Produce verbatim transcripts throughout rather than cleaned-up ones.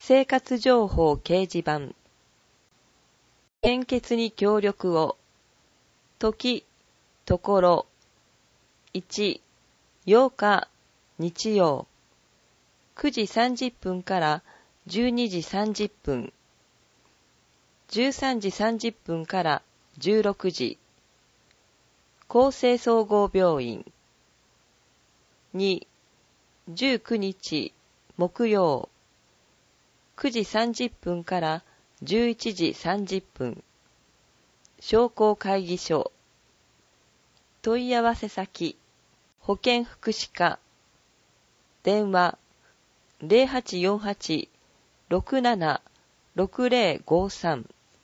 生活情報掲示板。献血に協力を。時、ところ。いち、ようか日曜。くじさんじゅっぷんからじゅうにじさんじゅっぷん。じゅうさんじさんじゅっぷんからじゅうろくじ。厚生総合病院。に、じゅうくにち木曜。くじさんじゅっぷんからじゅういちじさんじゅっぷん。商工会議所。問い合わせ先。保健福祉課。電話 ゼロはちよんはち ろくなな ろくゼロごさん。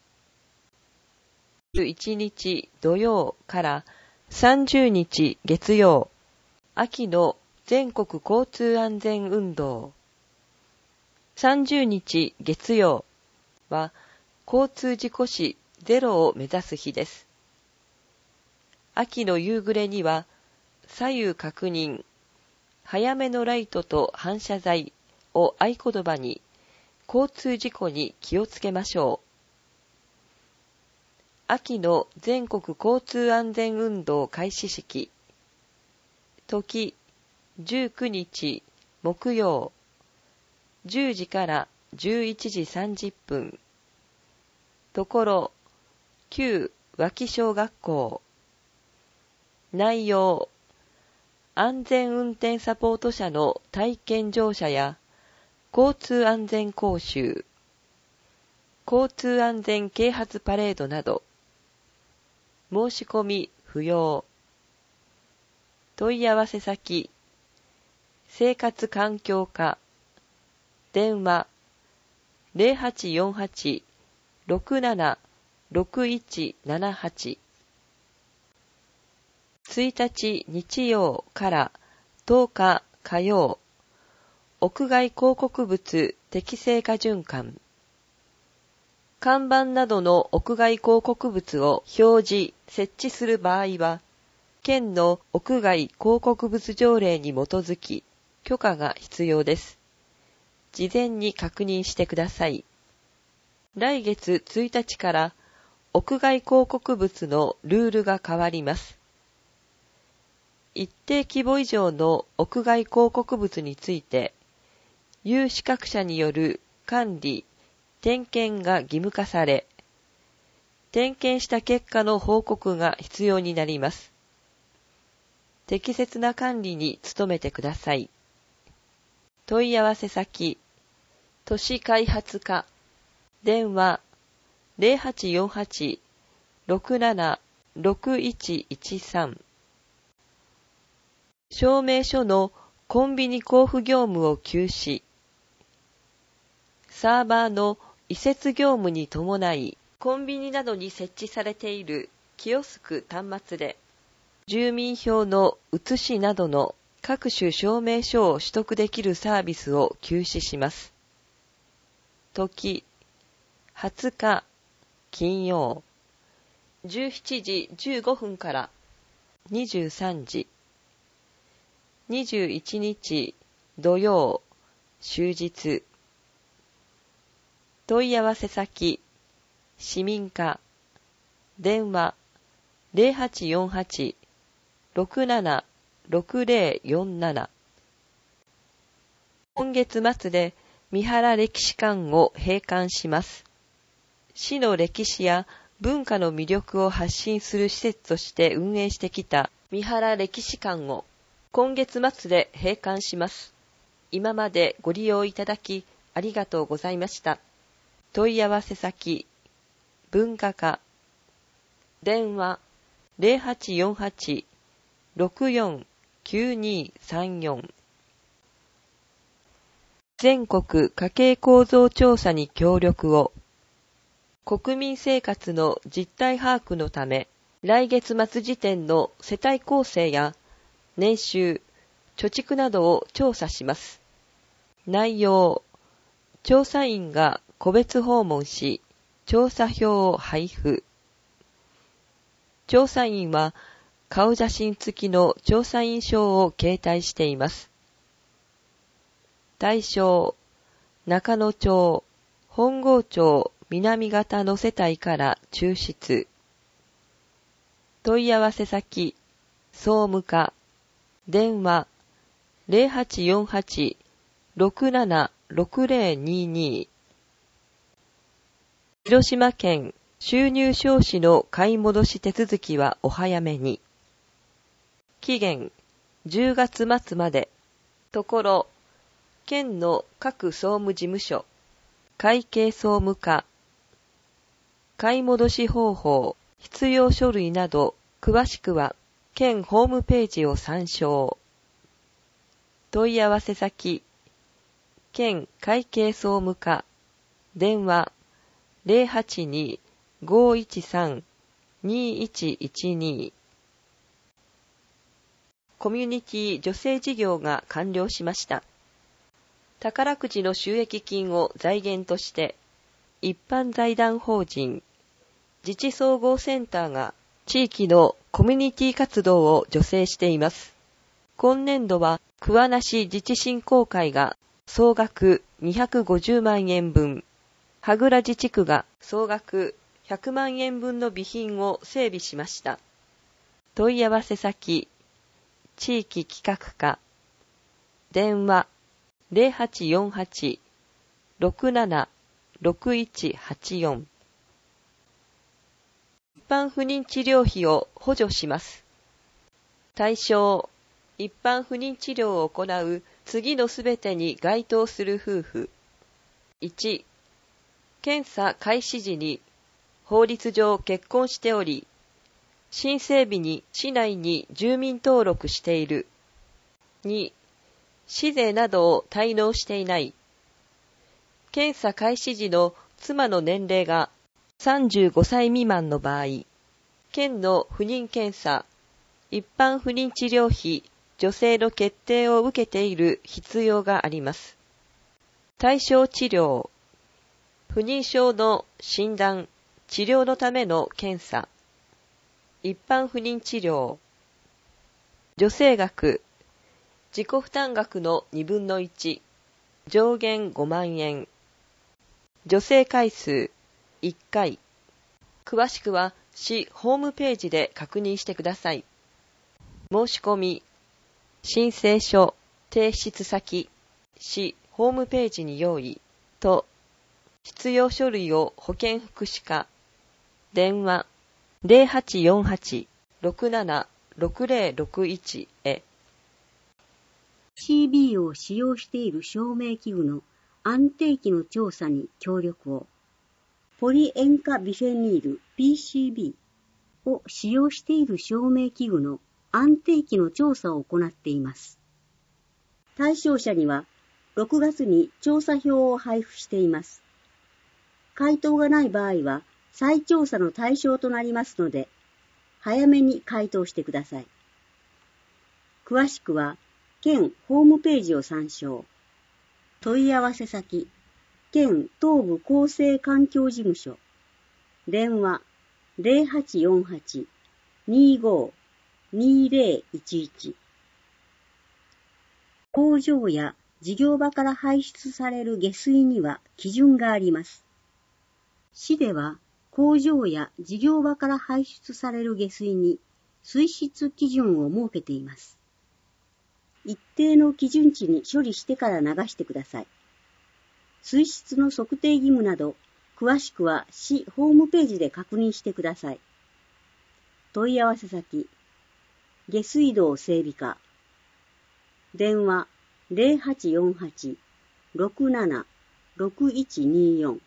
じゅういちにち土曜からさんじゅうにち月曜。秋の全国交通安全運動。さんじゅうにち月曜は交通事故死ゼロを目指す日です。秋の夕暮れには左右確認、早めのライトと反射材を合言葉に交通事故に気をつけましょう。秋の全国交通安全運動開始式。時じゅうくにち木曜。じゅうじからじゅういちじさんじゅっぷん。ところ、旧脇小学校。内容、安全運転サポート車の体験乗車や交通安全講習、交通安全啓発パレードなど。申し込み不要。問い合わせ先、生活環境課。電話 ゼロはちよんはち ろくなな ろくいちななはち。いちにち日曜からとおか火曜。屋外広告物適正化循環。看板などの屋外広告物を表示、設置する場合は、県の屋外広告物条例に基づき、許可が必要です。事前に確認してください。来月ついたちから屋外広告物のルールが変わります。一定規模以上の屋外広告物について、有資格者による管理、点検が義務化され、点検した結果の報告が必要になります。適切な管理に努めてください。問い合わせ先、都市開発課。電話 ゼロはちよんはち ろくなな ろくいちいちさん。証明書のコンビニ交付業務を休止。サーバーの移設業務に伴い、コンビニなどに設置されているキオスク端末で、住民票の写しなどの各種証明書を取得できるサービスを休止します。時、はつか金曜。じゅうしちじじゅうごふんからにじゅうさんじ。にじゅういちにち土曜、終日。問い合わせ先、市民課。電話ゼロはちよんはち ろくなな ろくゼロよんなな。今月末で三原歴史館を閉館します。市の歴史や文化の魅力を発信する施設として運営してきた三原歴史館を今月末で閉館します。今までご利用いただきありがとうございました。問い合わせ先、文化課。電話ゼロはちよんはち ろくよん きゅうにさんよん。全国家計構造調査に協力を。国民生活の実態把握のため、来月末時点の世帯構成や年収、貯蓄などを調査します。内容、調査員が個別訪問し、調査票を配布。調査員は顔写真付きの調査員証を携帯しています。対象、 中野町、本郷町南方の世帯から抽出。問い合わせ先、総務課、電話 ゼロはちよんはち ろくなな ろくゼロにに。広島県収入証紙の買い戻し手続きはお早めに。期限じゅうがつ末まで。ところ、県の各総務事務所、会計総務課、買い戻し方法、必要書類など、詳しくは、県ホームページを参照。問い合わせ先、県会計総務課、電話 ゼロはちに ごいちさん にいちいちに。コミュニティ助成事業が完了しました。宝くじの収益金を財源として、一般財団法人、自治総合センターが地域のコミュニティ活動を助成しています。今年度は桑名市自治振興会が総額にひゃくごじゅうまんえん分、羽倉自治区が総額ひゃくまんえん分の備品を整備しました。問い合わせ先、地域企画課、電話 ゼロはちよんはち ろくなな ろくいちはちよん。一般不妊治療費を補助します。対象、一般不妊治療を行う次のすべてに該当する夫婦。いち、検査開始時に法律上結婚しており、申請日に市内に住民登録している。に、市税などを滞納していない。検査開始時の妻の年齢がさんじゅうごさい未満の場合、県の不妊検査、一般不妊治療費助成の決定を受けている必要があります。対象治療、不妊症の診断、治療のための検査、一般不妊治療、助成額、自己負担額のにぶんのいち、上限ごまんえん、助成回数いっかい。詳しくは市ホームページで確認してください。申し込み、申請書、提出先、市ホームページに用意と、必要書類を保健福祉課、電話 ゼロはちよんはち ろくなな ろくゼロろくいち へ。 ピーシービー を使用している照明器具の安定期の調査に協力を、ポリ塩化ビフェニール ピーシービー を使用している照明器具の安定期の調査を行っています。対象者にはろくがつに調査票を配布しています。回答がない場合は再調査の対象となりますので、早めに回答してください。詳しくは、県ホームページを参照。問い合わせ先、県東部厚生環境事務所。電話 ゼロはちよんはち にーごー にーぜろいちいち。工場や事業場から排出される下水には基準があります。市では工場や事業場から排出される下水に水質基準を設けています。一定の基準値に処理してから流してください。水質の測定義務など、詳しくは市ホームページで確認してください。問い合わせ先、下水道整備課。電話 ゼロはちよんはち ろくなな ろくいちによん。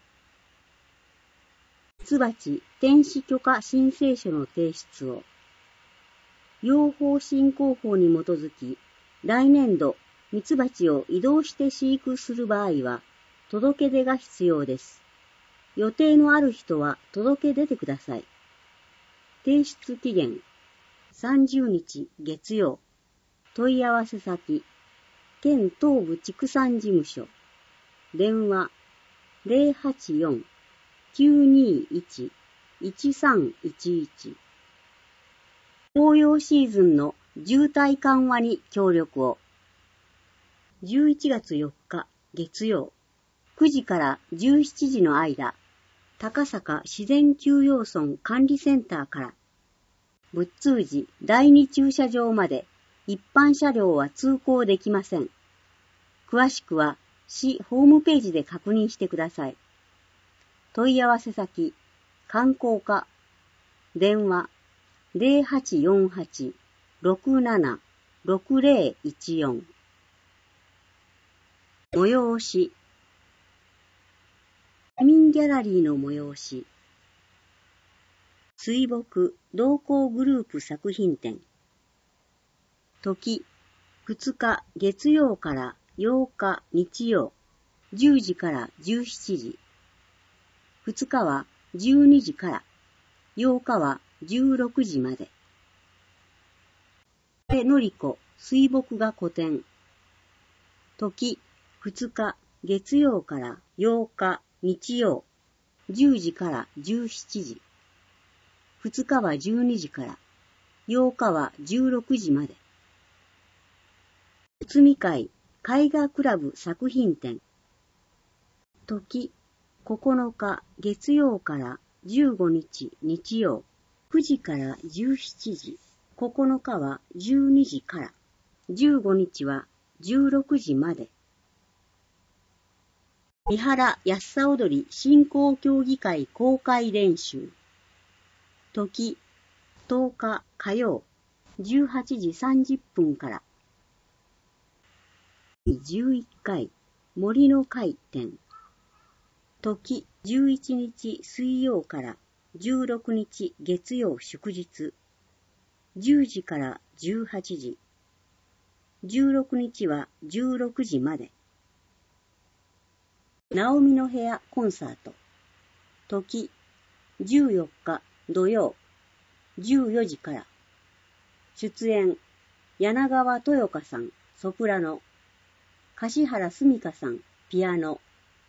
ミツバチ転飼許可申請書の提出を。養蜂振興法に基づき、来年度、ミツバチを移動して飼育する場合は、届け出が必要です。予定のある人は届け出てください。提出期限、さんじゅうにち月曜。問い合わせ先、県東部畜産事務所。電話、ゼロはちよん きゅうにいち いちさんいちいち。紅葉シーズンの渋滞緩和に協力を。じゅういちがつよっか月曜。 くじからじゅうしちじの間、高坂自然休養村管理センターから仏通寺だいに駐車場まで一般車両は通行できません。詳しくは市ホームページで確認してください。問い合わせ先、観光課、電話 ゼロはちよんはち ろくなな ろくゼロいちよん。催し、市民ギャラリーの催し、水墨同好グループ作品展。時、ふつか月曜からようか日曜、じゅうじからじゅうしちじ。ふつかはじゅうにじから、ようかはじゅうろくじまで。でのりこ水墨画個展。時、ふつか月曜からようか日曜、じゅうじからじゅうしちじ。ふつかはじゅうにじから、ようかはじゅうろくじまで。うつみ会絵画クラブ作品展。時、ここのか月曜からじゅうごにち日曜、くじからじゅうしちじ。ここのかはじゅうにじから、じゅうごにちはじゅうろくじまで。三原安さ踊り振興協議会公開練習。時、とおか火曜、じゅうはちじさんじゅっぷんから。じゅういっかい森の会展。時、じゅういちにち水曜からじゅうろくにち月曜祝日。じゅうじからじゅうはちじ。じゅうろくにちはじゅうろくじまで。ナオミの部屋コンサート。時、じゅうよっか土曜、じゅうよじから。出演、柳川豊香さん、ソプラノ。樫原澄香さん、ピアノ。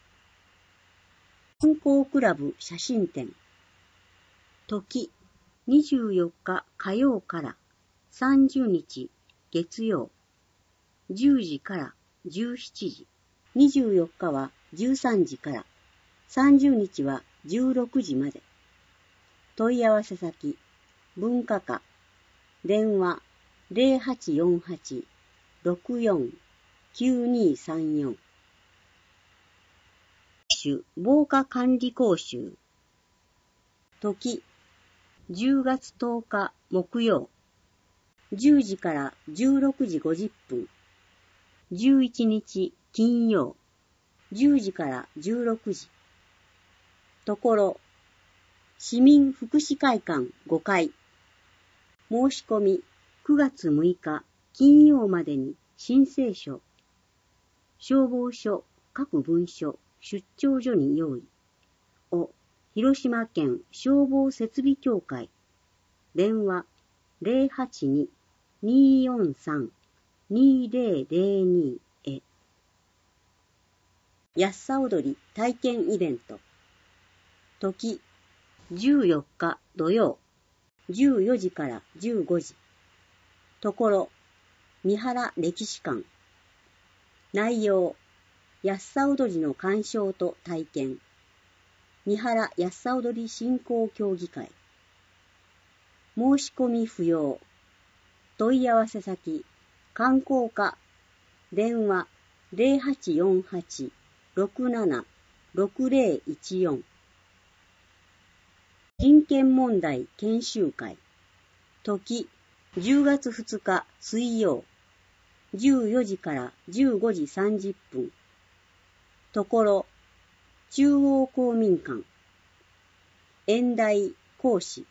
観光クラブ写真展。時、にじゅうよっか火曜からさんじゅうにち月曜、じゅうじからじゅうしちじ。にじゅうよっかはじゅうさんじから、さんじゅうにちはじゅうろくじまで。問い合わせ先、文化課、電話ゼロはちよんはち ろくよん きゅうにさんよん。防火管理講習。時、じゅうがつとおか木曜、じゅうじからじゅうろくじごじゅっぷん。じゅういちにち金曜、じゅうじからじゅうろくじ。ところ、市民福祉会館ごかい。申し込みくがつむいか金曜までに申請書、消防署各分署、出張所に用意。お、広島県消防設備協会。電話ゼロはちに にーよんさん にーゼロゼロに へ。安さ踊り体験イベント。時、じゅうよっか土曜、じゅうよじからじゅうごじ。ところ、三原歴史館。内容、安さ踊りの鑑賞と体験。三原安さ踊り振興協議会。申し込み不要。問い合わせ先、観光課。電話ゼロはちよんはち ろくなな ろくゼロいちよん。人権問題研修会。時、じゅうがつふつか水曜、じゅうよじからじゅうごじさんじゅっぷん。ところ、中央公民館。演題講師。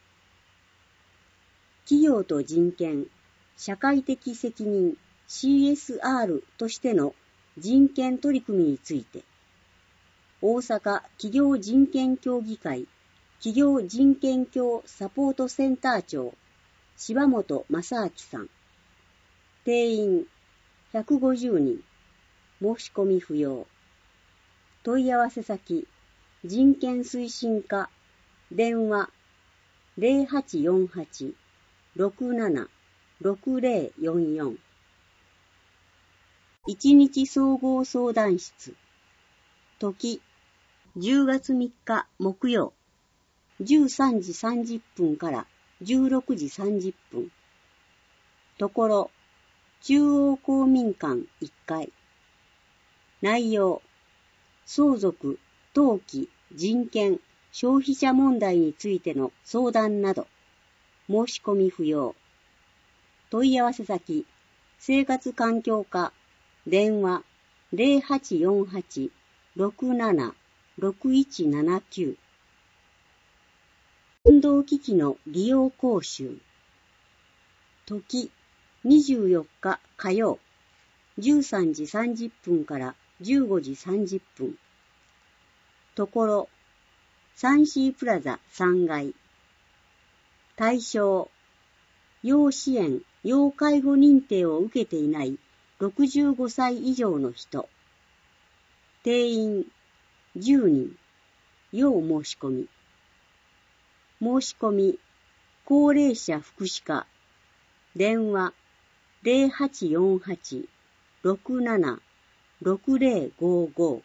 企業と人権、社会的責任 シーエスアール としての人権取り組みについて、大阪企業人権協議会企業人権協サポートセンター長、柴本正明さん。定員ひゃくごじゅうにん。申し込み不要。問い合わせ先、人権推進課。電話ゼロはちよんはち ろくなな ろくゼロよんよん。一日総合相談室。 時、じゅうがつみっか木曜、じゅうさんじさんじゅっぷんからじゅうろくじさんじゅっぷん。ところ、中央公民館いっかい。内容、相続、登記、人権、消費者問題についての相談など、申し込み不要。問い合わせ先、生活環境課、電話 ゼロはちよんはち ろくなな ろくいちななきゅう。運動機器の利用講習。時、にじゅうよっか火曜、じゅうさんじさんじゅっぷんからじゅうごじさんじゅっぷん。ところ、サンシープラザさんがい。対象、要支援・要介護認定を受けていないろくじゅうごさい以上の人。定員じゅうにん。要申し込み。申し込み、高齢者福祉課。電話ゼロはちよんはち ろくなな ろくゼロごご。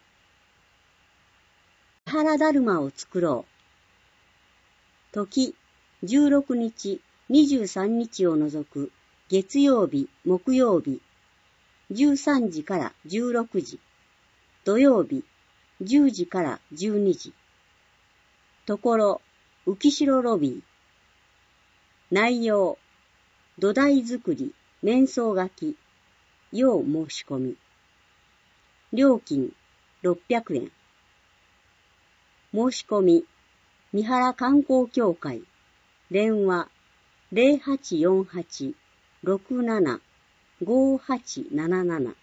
三原だるまを作ろう。時、じゅうろくにち、にじゅうさんにちを除く月曜日、木曜日、じゅうさんじからじゅうろくじ、土曜日、じゅうじからじゅうにじ。ところ、浮代ロビー。内容、土台作り、面相書き、要申し込み。料金、ろっぴゃくえん。申し込み、三原観光協会。電話、ゼロはちよんはち ろくなな ごはちなななな。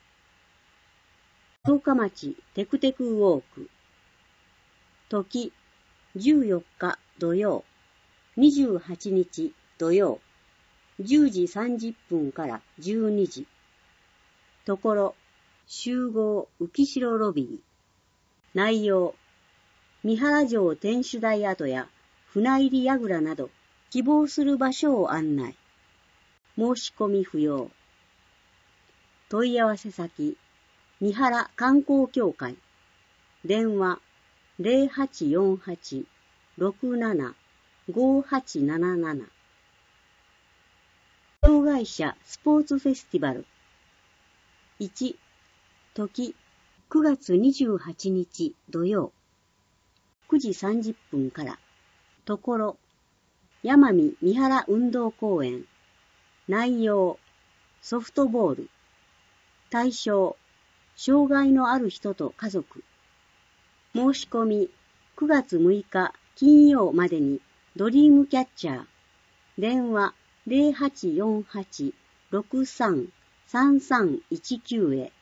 十日町テクテクウォーク。時、じゅうよっか土曜、にじゅうはちにち土曜、じゅうじさんじゅっぷんからじゅうにじ。ところ、集合浮代ロビー。内容、三原城天守台跡や船入り櫓など希望する場所を案内。申し込み不要。問い合わせ先、三原観光協会。電話ゼロはちよんはち ろくなな ごはちなななな。障害者スポーツフェスティバル。いち、時、くがつにじゅうはちにち土曜、くじさんじゅっぷんから。ところ、山見三原運動公園。内容、ソフトボール。対象、障害のある人と家族。申し込み、くがつむいか金曜までにドリームキャッチャー。電話ゼロはちよんはち ろくさん さんさんいちきゅうへ。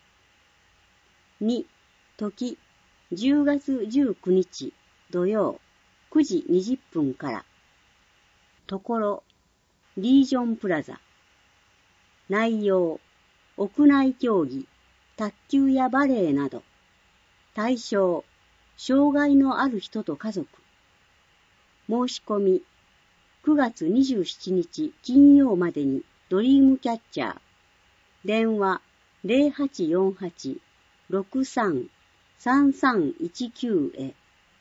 に、時、じゅうがつじゅうくにち土曜、くじにじゅっぷんから。ところ、リージョンプラザ。内容、屋内競技、卓球やバレエなど。対象、障害のある人と家族。申し込み、くがつにじゅうしちにち金曜までにドリームキャッチャー。電話ゼロはちよんはち ろくさん さんさんいちきゅうへ。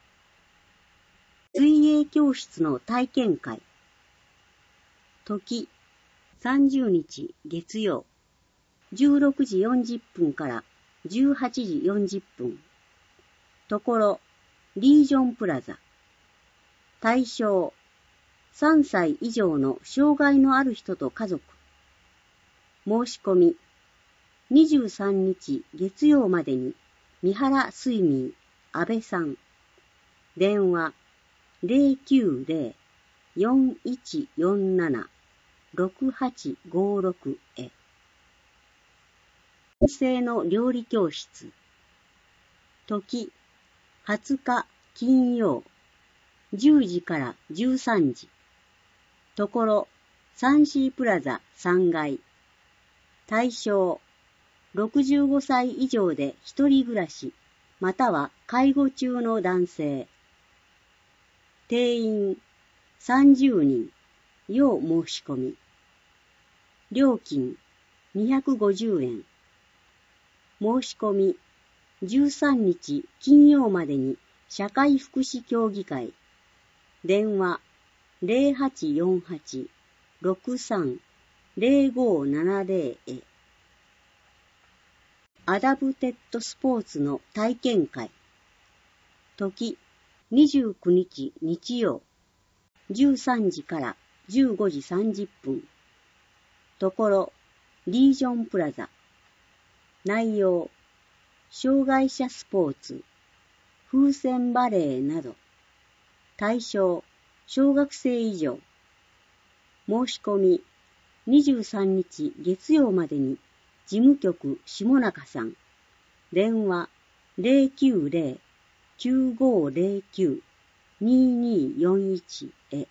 水泳教室の体験会。時、さんじゅうにち月曜、じゅうろくじよんじゅっぷんからじゅうはちじよんじゅっぷん。ところ、リージョンプラザ。対象、さんさい以上の障害のある人と家族。申し込み、にじゅうさんにち月曜までに三原スイミー、安倍さん。電話、ゼロきゅうゼロ よんいちよんなな ろくはちごろくへ。男性の料理教室。時、はつか金曜、じゅうじからじゅうさんじ。ところ、サンシープラザさんがい。対象、ろくじゅうごさい以上で一人暮らし、または介護中の男性。定員さんじゅうにん、要申し込み。料金にひゃくごじゅうえん。申し込み、 じゅうさんにち金曜までに社会福祉協議会。電話 ゼロはちよんはち ろくさん ゼロごななゼロ へ。アダプテッドスポーツの体験会。時にじゅうくにち日曜じゅうさんじからじゅうごじさんじゅっぷん。ところリージョンプラザ。内容障害者スポーツ、風船バレーなど。対象小学生以上。申し込みにじゅうさんにち月曜までに事務局下中さん。電話 ゼロきゅうゼロ きゅうごゼロきゅう にによんいち へ。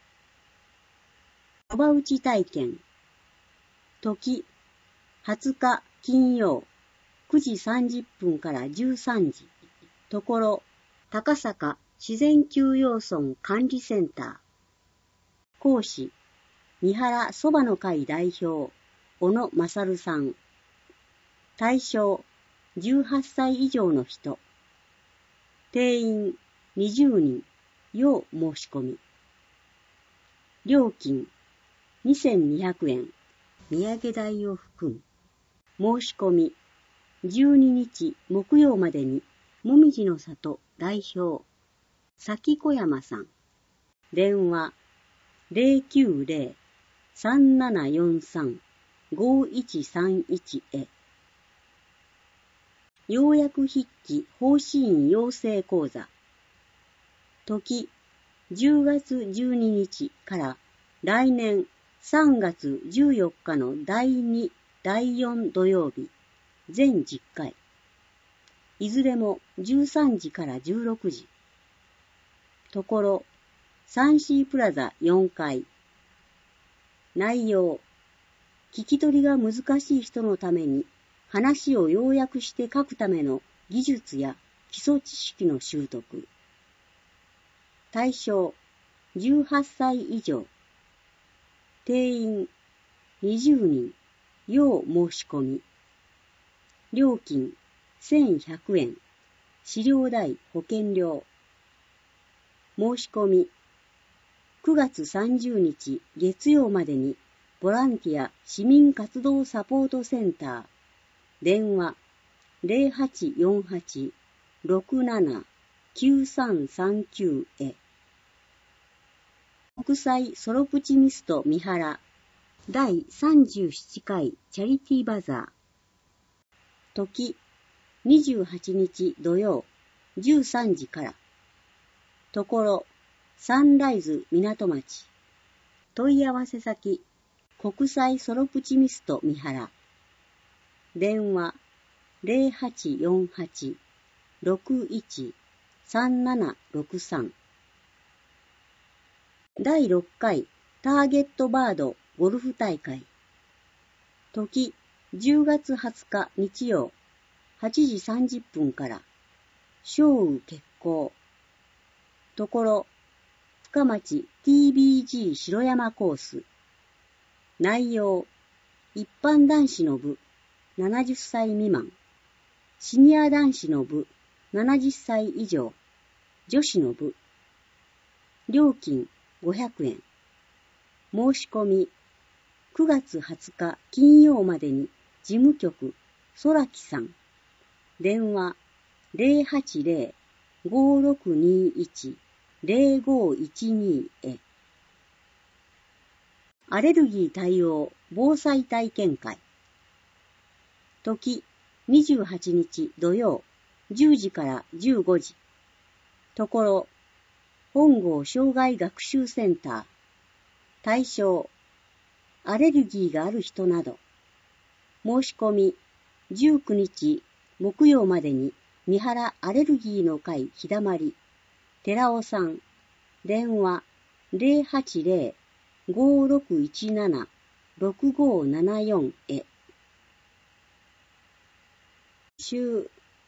そば打ち体験。時はつか金曜くじさんじゅっぷんからじゅうさんじ。ところ高坂自然休養村管理センター。講師三原そばの会代表小野勝さん。対象じゅうはっさい以上の人。定員にじゅうにん。要申し込み。料金にせんにひゃくえん。土産代を含む。申し込みじゅうににち木曜までにもみじの里代表崎小山さん。電話ゼロきゅうゼロ さんななよんさん ごいちさんいち へ。要約筆記法指引養成講座。時じゅうがつじゅうににちから来年さんがつじゅうよっかのだいに、だいよん土曜日、全じゅっかい。いずれもじゅうさんじからじゅうろくじ。ところ、サンシープラザよんかい。内容、聞き取りが難しい人のために話を要約して書くための技術や基礎知識の習得。対象、じゅうはっさい以上。定員、にじゅうにん。要申し込み。料金、せんひゃくえん。資料代、保険料。申し込み、くがつさんじゅうにち月曜までにボランティア市民活動サポートセンター。電話ゼロはちよんはち ろくなな きゅうさんさんきゅう へ。国際ソロプチミスト三原だいさんじゅうななかいチャリティーバザー。時にじゅうはちにち土曜じゅうさんじから。ところサンライズ港町。問い合わせ先国際ソロプチミスト三原。電話ゼロはちよんはち ろくいち さんななろくさん。だいろっかいターゲットバードゴルフ大会。時じゅうがつはつか日曜はちじさんじゅっぷんから。小雨決行。ところ深町 ティービージー 城山コース。内容一般男子の部ななじゅっさい未満、シニア男子の部ななじゅっさい以上、女子の部。料金ごひゃくえん。申し込みくがつはつか金曜までに事務局空木さん。電話ゼロはちゼロ ごろくにいち ゼロごいちに へ。アレルギー対応防災体験会。時にじゅうはちにち土曜じゅうじからじゅうごじ。ところ本郷障害学習センター。対象アレルギーがある人など。申し込みじゅうくにち木曜までに三原アレルギーの会日だまり寺尾さん。電話ゼロはちゼロ ごろくいちなな ろくごななよん へ。週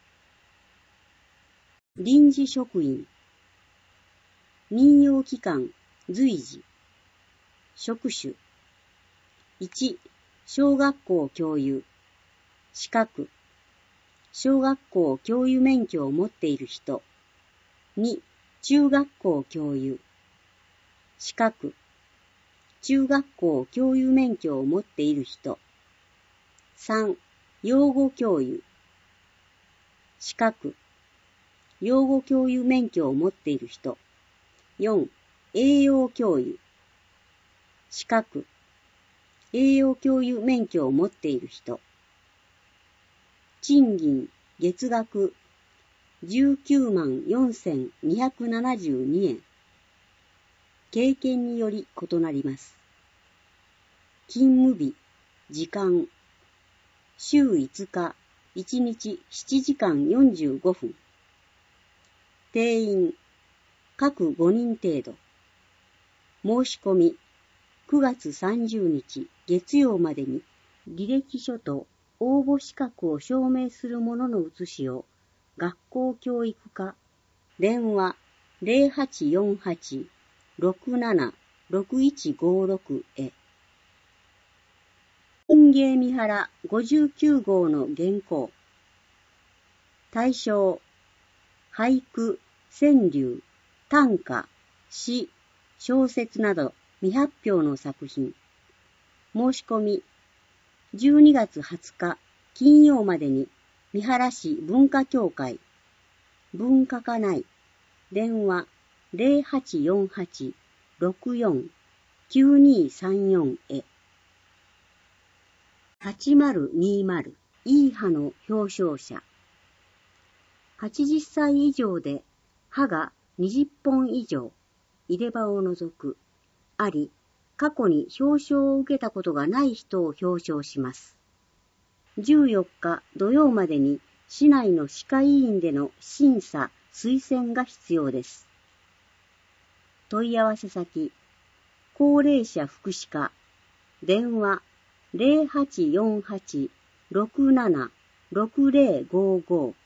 臨時職員任用期間随時。職種いち小学校教諭資格小学校教諭免許を持っている人。に、中学校教諭。資格。中学校教諭免許を持っている人。さん、養護教諭。資格。養護教諭免許を持っている人。よん、栄養教諭。資格。栄養教諭免許を持っている人。賃金、月額、じゅうきゅうまんよんせんにひゃくななじゅうにえん。経験により異なります。勤務日、時間、週いつか、いちにちしちじかんよんじゅうごふん。定員、各ごにん程度。申し込み、くがつさんじゅうにち月曜までに履歴書と応募資格を証明するものの写しを学校教育課、電話 ゼロはちよんはち ろくなな ろくいちごろく へ。文芸三原ごじゅうきゅうごうの原稿。対象、俳句、川柳、短歌、詩、小説など未発表の作品。申し込み、じゅうにがつはつか金曜までに三原市文化協会、文化課内、電話 ゼロはちよんはち ろくよん きゅうにさんよん へ。はちまるにまるいい歯の表彰者。はちじゅっさい以上で歯がにじゅっぽん以上、入れ歯を除く、あり、過去に表彰を受けたことがない人を表彰します。じゅうよっか土曜までに市内の歯科医院での審査・推薦が必要です。問い合わせ先、高齢者福祉課、電話ゼロはちよんはち ろくなな ろくゼロごご。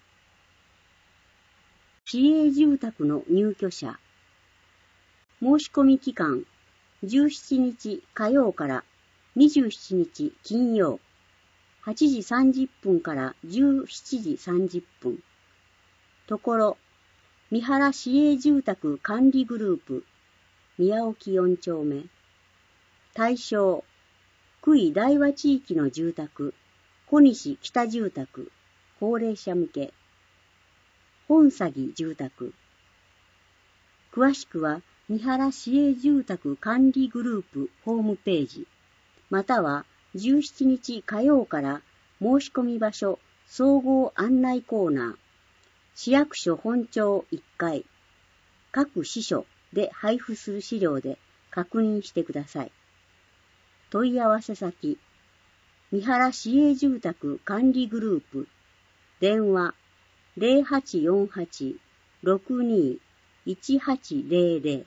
市営住宅の入居者。申し込み期間、じゅうしちにち火曜からにじゅうしちにち金曜、はちじさんじゅっぷんからじゅうしちじさんじゅっぷん。ところ、三原市営住宅管理グループ、宮沖よんちょうめ。対象、久井大和地域の住宅、小西北住宅、高齢者向け。本鷺住宅。詳しくは、三原市営住宅管理グループホームページ、またはじゅうしちにち火曜から申し込み場所総合案内コーナー、市役所本庁いっかい、各支所で配布する資料で確認してください。問い合わせ先、三原市営住宅管理グループ、電話ゼロはちよんはち ろくにいちはちゼロゼロ。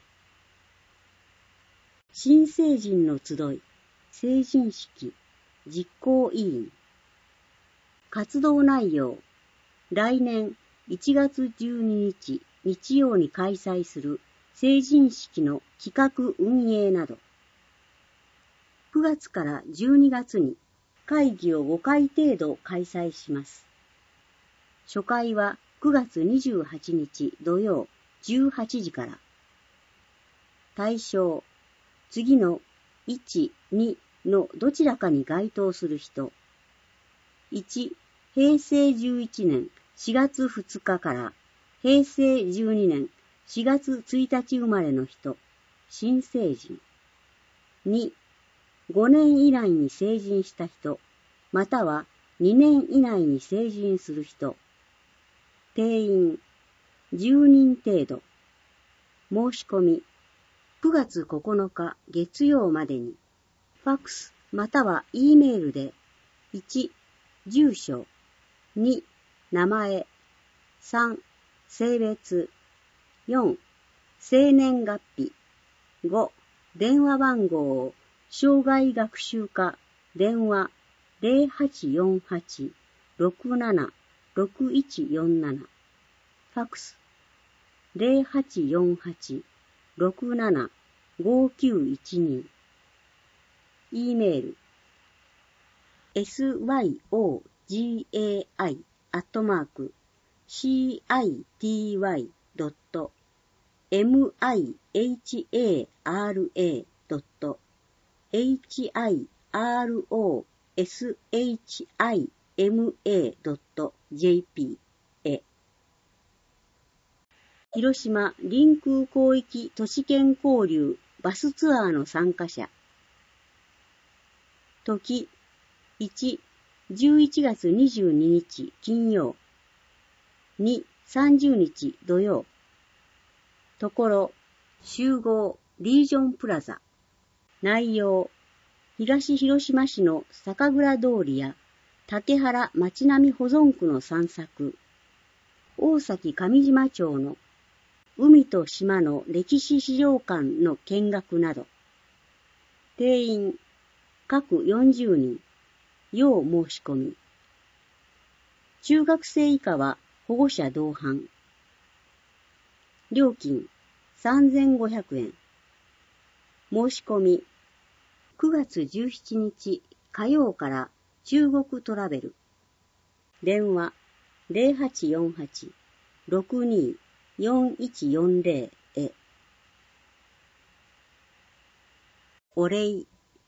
新成人の集い、成人式、実行委員。活動内容、来年いちがつじゅうににち日曜に開催する成人式の企画運営など。くがつからじゅうにがつに会議をごかい程度開催します。初回はくがつにじゅうはちにち土曜じゅうはちじから。対象、次のいち、にのどちらかに該当する人。いち、へいせいじゅういちねんしがつふつかからへいせいじゅうにねんしがつついたち生まれの人、新成人。に、ごねん以内に成人した人、またはにねん以内に成人する人。定員、じゅうにん程度。申し込み、くがつここのか月曜までに、ファックスまたは E メールで、いち、住所、に、名前、さん、性別、よん、生年月日、ご、電話番号を障害学習課電話ゼロはちよんはち ろくなな ろくいちよんなな。ファックスゼロはちよんはち ろくなな ごきゅういちに。E メール スヨガイアットマーク シーアイティーワイドットエムアイエイチエーアールエードットエイチアイアールオーエスエイチアイエムエードットジェーピー へ。広島臨空広域都市圏交流バスツアーの参加者。時いち、じゅういちがつにじゅうににち金曜。に、さんじゅうにち土曜。ところ、集合リージョンプラザ。内容、東広島市の酒蔵通りや竹原町並み保存区の散策。大崎上島町の海と島の歴史資料館の見学など。定員、各よんじゅうにん、要申し込み。中学生以下は保護者同伴。料金、さんぜんごひゃくえん。申し込み、くがつじゅうしちにち火曜から中国トラベル。電話、ゼロはちよんはち ろくにー よんいちよんゼロ へ。お礼。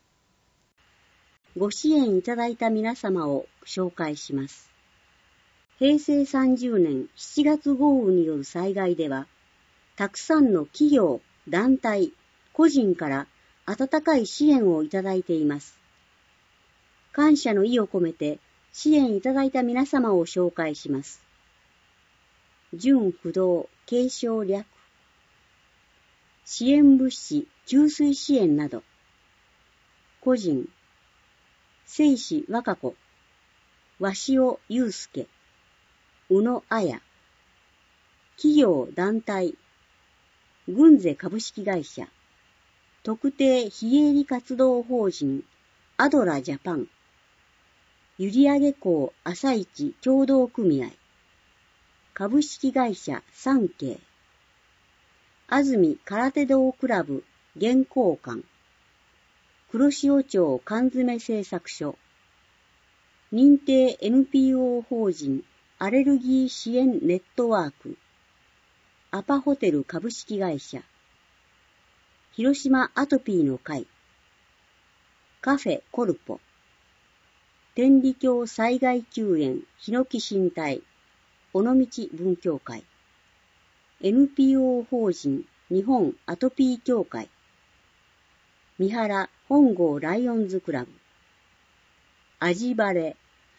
ご支援いただいた皆様を紹介します。へいせいさんじゅうねんしちがつ豪雨による災害では、たくさんの企業、団体、個人から温かい支援をいただいています。感謝の意を込めて支援いただいた皆様を紹介します。準不動継承略。支援物資、給水支援など。個人、聖子和歌子、鷲尾祐介、宇野彩。企業団体、軍勢株式会社、特定非営利活動法人アドラジャパン、閖上港朝市協同組合、株式会社三景、安住空手道クラブ現行館、黒潮町缶詰製作所、認定 エヌピーオー 法人アレルギー支援ネットワーク、アパホテル株式会社、広島アトピーの会、カフェコルポ、天理教災害救援ヒノキ神体、尾道文教会、エヌピーオー 法人日本アトピー協会、三原本郷ライオンズクラブ、アジバレ、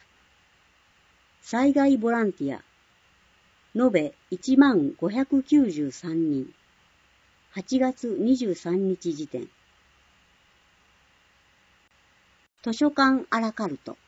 災害ボランティア、延べいちまんごひゃくきゅうじゅうさんにん、はちがつにじゅうさんにち時点。図書館アラカルト。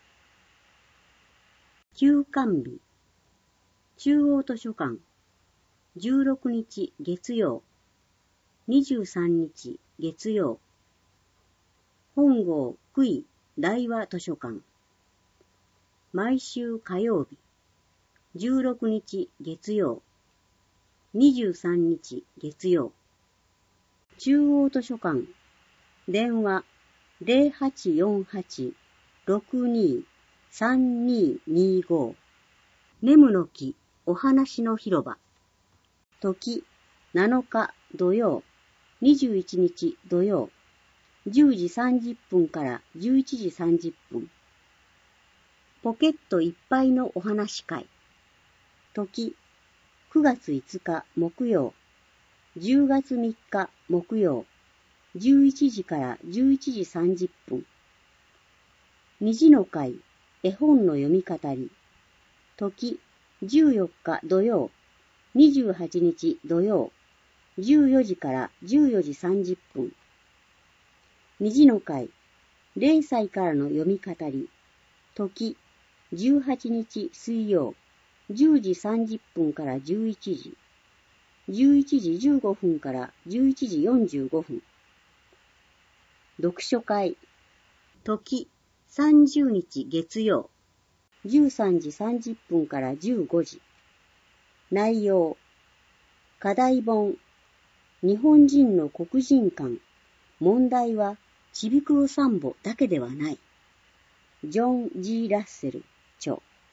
休館日。中央図書館。じゅうろくにち月曜。にじゅうさんにち月曜。本郷久井大和図書館。毎週火曜日。じゅうろくにち月曜。にじゅうさんにち月曜。中央図書館。電話ゼロはちよんはち ろくにー さんにーにーご。ネムの木お話の広場。時なのか土曜。にじゅういちにち土曜。じゅうじさんじゅっぷんからじゅういちじさんじゅっぷん。ポケットいっぱいのお話会。時くがついつか木曜。じゅうがつみっか木曜。じゅういちじからじゅういちじさんじゅっぷん。虹の会絵本の読み語り。時じゅうよっか土曜。にじゅうはちにち土曜。じゅうよじからじゅうよじさんじゅっぷん。虹の会れいさいからの読み語り。時じゅうはちにち水曜。じゅうじさんじゅっぷんからじゅういちじ。じゅういちじじゅうごふんからじゅういちじよんじゅうごふん。読書会。時さんじゅうにち月曜。じゅうさんじさんじゅっぷんからじゅうごじ。内容。課題本。日本人の黒人観。問題はちびくろ散歩だけではない。ジョン・ジー・ラッセル著。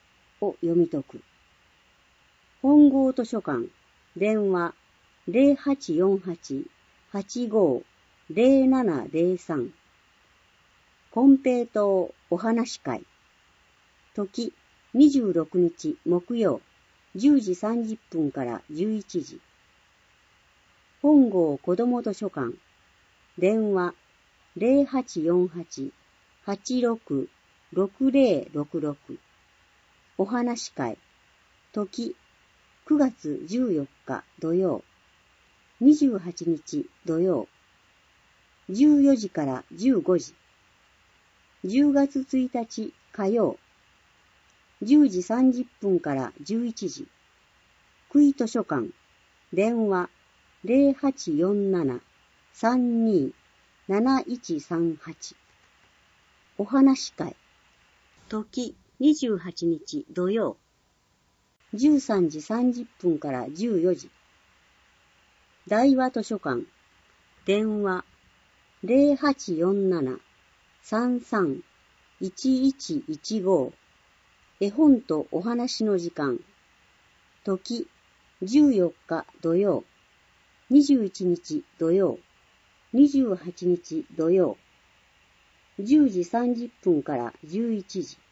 を読み解く。本郷図書館、電話 ゼロはちよんはち はちご ゼロななゼロさん。金平糖お話会。時にじゅうろくにち木曜じゅうじさんじゅっぷんからじゅういちじ。本郷子ども図書館、電話 ゼロはちよんはち はちろく ろくゼロろくろく。お話会。時くがつじゅうよっか土曜にじゅうはちにち土曜じゅうよじからじゅうごじ。じゅうがつついたち火曜じゅうじさんじゅっぷんからじゅういちじ。区井図書館、電話 ゼロはちよんなな さんに なないちさんはち。お話会。時にじゅうはちにち土曜じゅうさんじさんじゅっぷんからじゅうよじ。大和図書館、電話 ゼロはちよんなな さんさん いちいちいちご。絵本とお話の時間。時じゅうよっか土曜にじゅういちにち土曜にじゅうはちにち土曜じゅうじさんじゅっぷんからじゅういちじ。